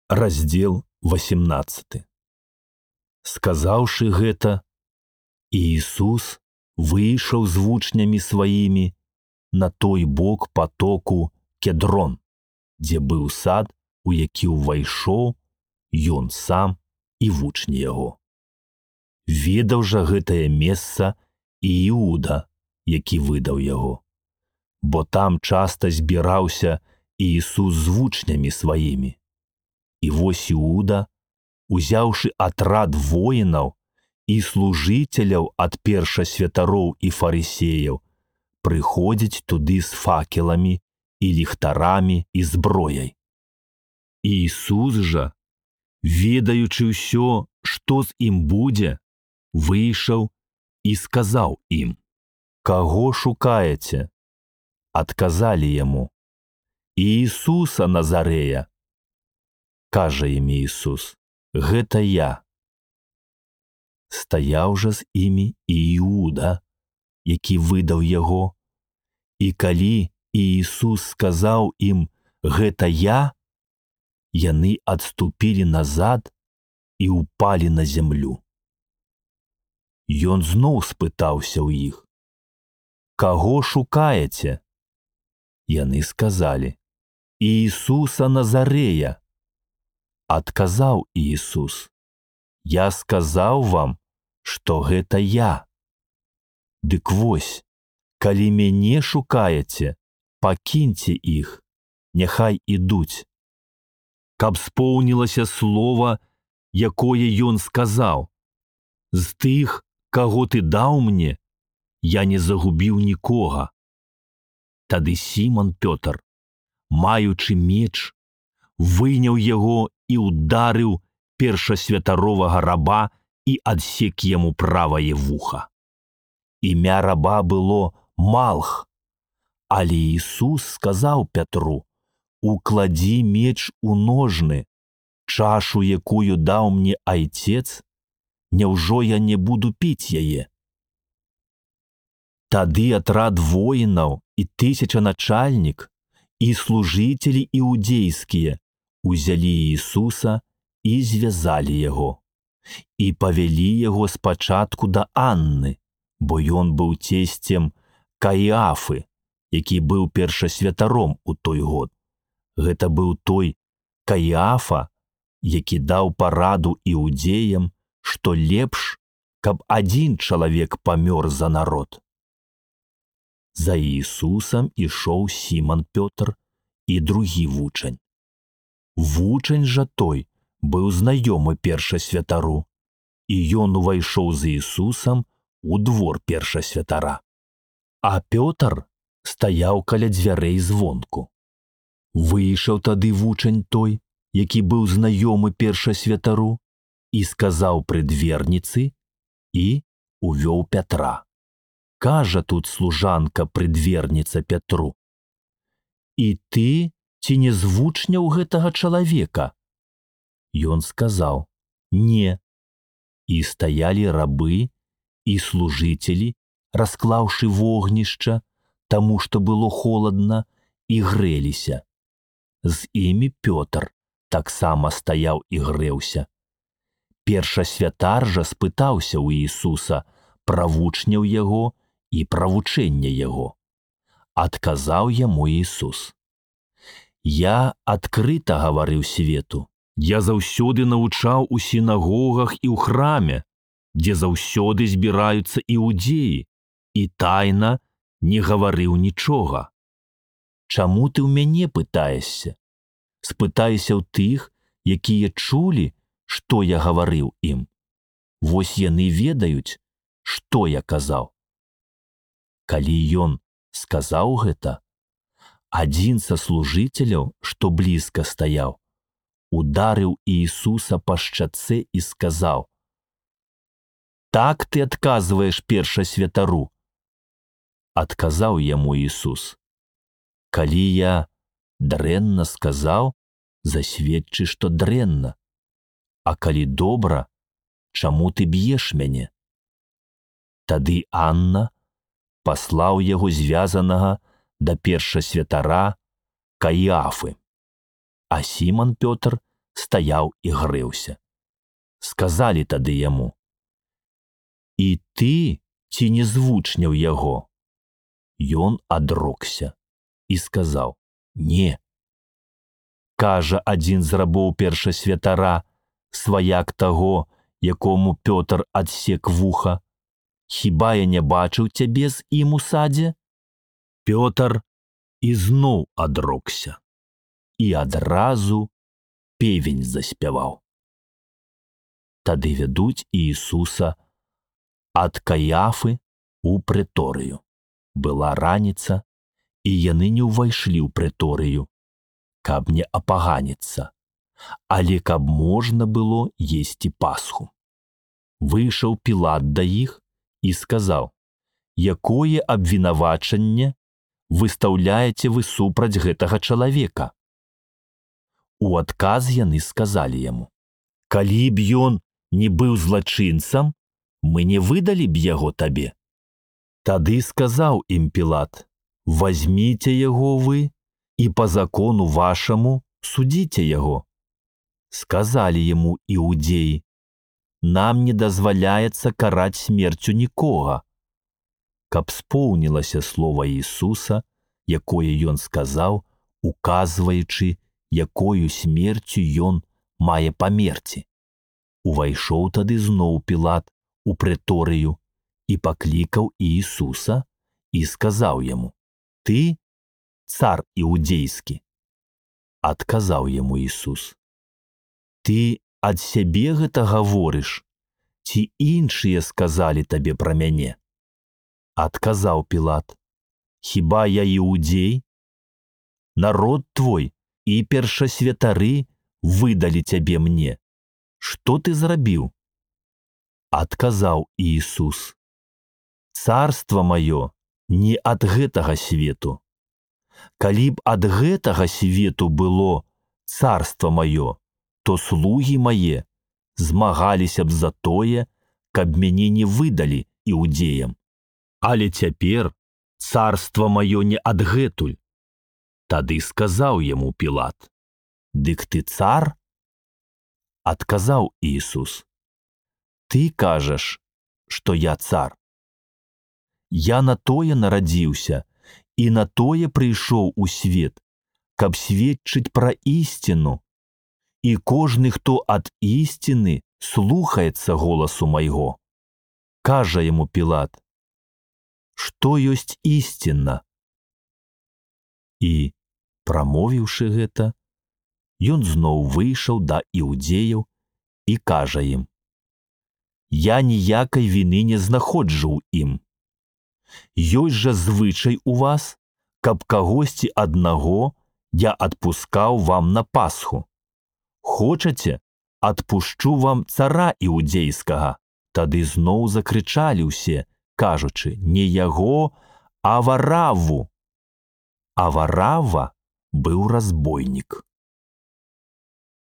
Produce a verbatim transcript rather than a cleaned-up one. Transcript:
Раздзел васемнаццаты. Сказаўшы гэта, Іісус выйшаў з вучнямі сваімі на той бок патоку Кедрон, дзе быў сад, у які ўвайшоў ён сам і вучні яго. Ведаў жа гэтае месца і Іуда, які выдаў яго, бо там часта збіраўся Іісус з вучнямі сваімі. І вось Іуда, узяўшы атрад воінаў і служыцеляў ад першасвятароў і фарысеяў, прыходзіць туды з факеламі і ліхтарамі і зброяй. Іісус жа, ведаючы ўсё, што з ім будзе, выйшаў і сказаў ім: «Каго шукаеце?» Адказалі яму: «Іісуса Назарэя». Кажа ім Іісус: «Гэта я». Стаяў жа з імі і Іуда, які выдаў яго, і калі Іісус сказаў ім: «Гэта я», яны адступілі назад і ўпалі на зямлю. Ён зноў спытаўся ў іх: «Каго шукаеце?» Яны сказалі: «Іісуса Назарэя». Адказаў Іісус: «Я сказаў вам, што гэта я. Дык вось, калі мяне шукаеце, пакіньце іх, няхай ідуць». Каб споўнілася слова, якое ён сказаў: «З тых, каго ты даў мне, я не загубіў нікога». Тады Сімон Пётр, маючы меч, выняў яго і ударыў першасвятаровага раба і адсек яму правае вуха. Імя раба было Малх, але Іісус сказаў Пятру: «Укладзі меч у ножны, чашу, якую даў мне Айцец, няўжо я не буду піць яе?» Тады атрад воінаў і тысячаначальнік і служыцелі іудзейскія узялі Іісуса і звязалі яго, і павялі яго спачатку да Анны, бо ён быў цесцем Каіафы, які быў першасвятаром у той год. Гэта быў той Каіафа, які даў параду іудзеям, што лепш, каб адзін чалавек памёр за народ. За Іісусам ішоў Сімон Пётр і другі вучань. Вучань жа той быў знаёмы першасвятару, і ён увайшоў з Іісусам у двор першасвятара. А Пётр стаяў каля дзвярэй звонку. Выйшаў тады вучань той, які быў знаёмы першасвятару, і сказаў прыдверніцы і увёў Пятра. Кажа тут служанка прыдверніца Пятру: «І ты ці не з вучняў гэтага чалавека?» Ён сказаў: «Не». І стаялі рабы і служыцелі, расклаўшы вогнішча, таму што было холадна, і грэліся. З імі Пётр таксама стаяў і грэўся. Першасвятар жа спытаўся ў Іісуса пра вучняў яго і пра вучэнне яго. Адказаў яму Іісус: «Я адкрыта гаварыў свету. Я заўсёды навучаў у сінагогах і ў храме, дзе заўсёды збіраюцца іудзеі, і тайна не гаварыў нічога. Чаму ты ў мяне пытаешся? Спытайся ў тых, якія чулі, што я гаварыў ім. Вось яны ведаюць, што я казаў». Калі ён сказаў гэта, адзін са служыцеляў, што блізка стаяў, ударыў Іісуса па шчацэ і сказаў: «Так ты адказваеш першасвятару?» Адказаў яму Іісус: «Калі я дрэнна сказаў, засведчы, што дрэнна. А калі добра, чаму ты б'еш мяне?» Тады Анна паслаў яго звязанага да першасвятара Каіафы. А Сімон Пётр стаяў і грэўся. Сказалі тады яму: «І ты ці не з вучняў яго?» Ён адрокся і сказаў: «Не». Кажа адзін з рабоў першасвятара, сваяк таго, якому Пётр адсек вуха: «Хіба я не бачыў цябе з ім у садзе?» Пётр ізноў адрокся, і адразу певень заспяваў. Тады вядуць Іісуса ад Каяфы у прэторыю. Была раніца, і яны не ўвайшлі ў прэторыю, каб не апаганіцца, але каб можна было есці пасху. Выйшаў Пілат да іх і сказаў: «Якое абвінавачанне выстаўляеце вы супраць гэтага чалавека?» У адказ яны сказалі яму: «Калі б ён не быў злачынцам, мы не выдалі б яго табе». Тады сказаў ім Пілат: «Вазьміце яго вы і па закону вашаму судзіце яго». Сказалі яму іудеі: «Нам не дазваляецца караць смерцю нікога», каб споўнілася слова Ісуса, якое ён сказаў, указваючы, якою смерцю ён мае памерці. Увайшоў тады зноў Пілат у прэторыю і паклікаў Іісуса і сказаў яму: «Ты цар іудзейскі?» Адказаў яму Ісус: «Ты ад сябе гэта гаворыш, ці іншыя сказалі табе пра мяне?» Адказаў Пілат: «Хіба я іудзей? Народ твой і першасвятары выдалі цябе мне. Што ты зрабіў?» Адказаў Іісус: «Царства маё не ад гэтага свету. Калі б ад гэтага свету было царства маё, то слугі мае змагаліся б за тое, каб мяне не выдалі іудзеям. Але цяпер царства маё не адгэтуль». Тады сказаў яму Пілат: «Дык ты цар?» Адказаў Іісус: «Ты кажаш, што я цар. Я на тое нарадзіўся і на тое прыйшоў у свет, каб сведчыць пра ісціну, і кожны, хто ад ісціны слухаецца голасу майго». Кажа яму Пілат: «Што ёсць ісціна?» І, прамовіўшы гэта, ён зноў выйшаў да іудзеяў і кажа ім: «Я ніякай віны не знаходжу ў ім. Ёсць жа звычай у вас, каб кагосьці аднаго я адпускаў вам на Пасху. Хочаце, адпушчу вам цара іудзейскага?» Тады зноў закрычалі ўсе, кажучы: «Не яго, а Варавву». А Варавва быў разбойнік.